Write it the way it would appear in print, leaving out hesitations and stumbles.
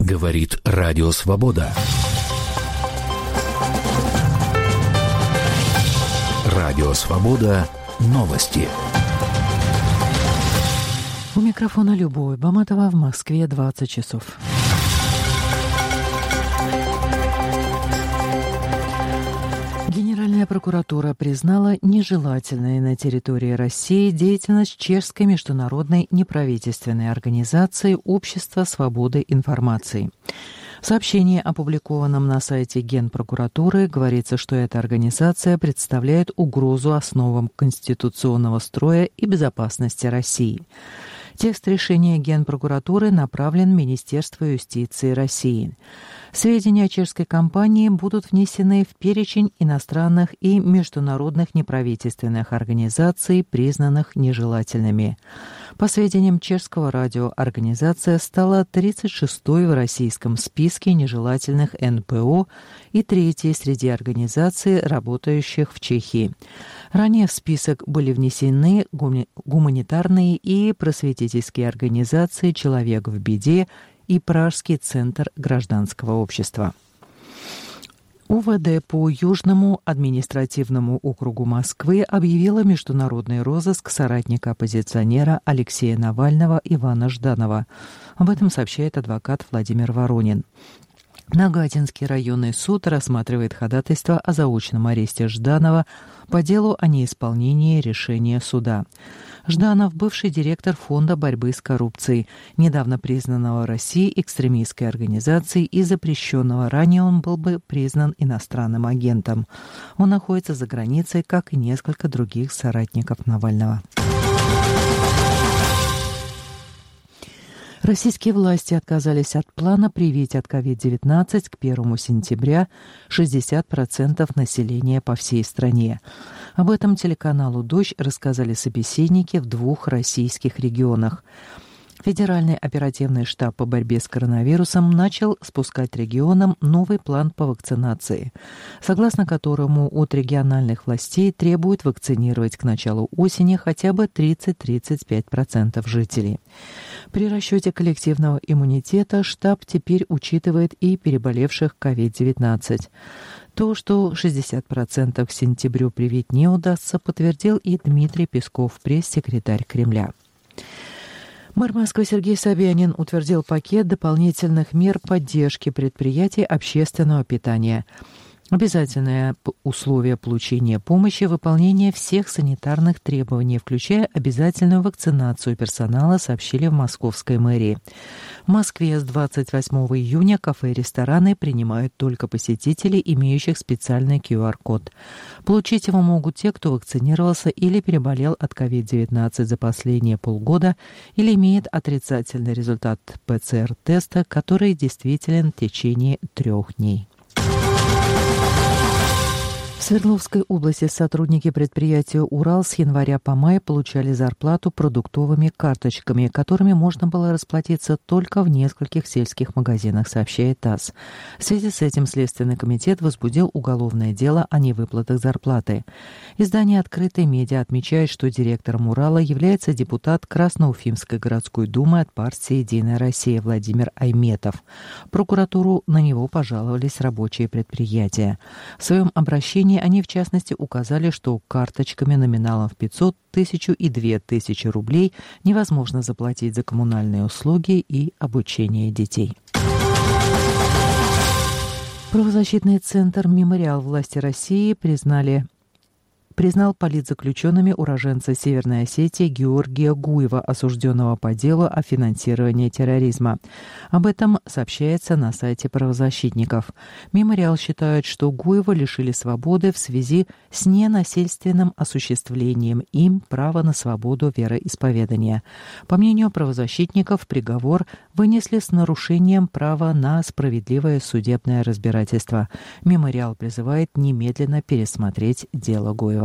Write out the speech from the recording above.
Говорит Радио Свобода. Радио Свобода. Новости. У микрофона Любовь Баматова, в Москве 20 часов. Генеральная прокуратура признала нежелательной на территории России деятельность чешской международной неправительственной организации «Общество свободы информации». В сообщении, опубликованном на сайте Генпрокуратуры, говорится, что эта организация представляет угрозу основам конституционного строя и безопасности России. Текст решения Генпрокуратуры направлен Министерству юстиции России. Сведения о чешской компании будут внесены в перечень иностранных и международных неправительственных организаций, признанных нежелательными. По сведениям чешского радио, организация стала 36-й в российском списке нежелательных НПО и 3-й среди организаций, работающих в Чехии. Ранее в список были внесены гуманитарные и просветительские организации «Человек в беде» и Пражский центр гражданского общества. УВД по Южному административному округу Москвы объявила международный розыск соратника оппозиционера Алексея Навального Ивана Жданова. Об этом сообщает адвокат Владимир Воронин. Нагатинский районный суд рассматривает ходатайство о заочном аресте Жданова по делу о неисполнении решения суда. Жданов – бывший директор Фонда борьбы с коррупцией, недавно признанного Россией экстремистской организацией и запрещенного. Ранее он был бы признан иностранным агентом. Он находится за границей, как и несколько других соратников Навального. Российские власти отказались от плана привить от COVID-19 к 1 сентября 60% населения по всей стране. Об этом телеканалу «Дождь» рассказали собеседники в 2 российских регионах. Федеральный оперативный штаб по борьбе с коронавирусом начал спускать регионам новый план по вакцинации, согласно которому от региональных властей требуют вакцинировать к началу осени хотя бы 30-35% жителей. При расчете коллективного иммунитета штаб теперь учитывает и переболевших COVID-19. То, что 60% к сентябрю привить не удастся, подтвердил и Дмитрий Песков, пресс-секретарь Кремля. Мэр Москвы Сергей Собянин утвердил пакет дополнительных мер поддержки предприятий общественного питания. Обязательное условие получения помощи – выполнение всех санитарных требований, включая обязательную вакцинацию персонала, сообщили в московской мэрии. В Москве с 28 июня кафе и рестораны принимают только посетителей, имеющих специальный QR-код. Получить его могут те, кто вакцинировался или переболел от COVID-19 за последние полгода или имеет отрицательный результат ПЦР-теста, который действителен в течение 3 дней. В Свердловской области сотрудники предприятия «Урал» с января по май получали зарплату продуктовыми карточками, которыми можно было расплатиться только в нескольких сельских магазинах, сообщает ТАСС. В связи с этим Следственный комитет возбудил уголовное дело о невыплатах зарплаты. Издание «Открытые медиа» отмечает, что директором «Урала» является депутат Красноуфимской городской думы от партии «Единая Россия» Владимир Айметов. В прокуратуру на него пожаловались рабочие предприятия. В своем обращении они, в частности, указали, что карточками номиналом в 500, 1000 и 2000 рублей невозможно заплатить за коммунальные услуги и обучение детей. Правозащитный центр «Мемориал» власти России признал политзаключенными уроженца Северной Осетии Георгия Гуева, осужденного по делу о финансировании терроризма. Об этом сообщается на сайте правозащитников. «Мемориал» считает, что Гуева лишили свободы в связи с ненасильственным осуществлением им права на свободу вероисповедания. По мнению правозащитников, приговор вынесли с нарушением права на справедливое судебное разбирательство. «Мемориал» призывает немедленно пересмотреть дело Гуева.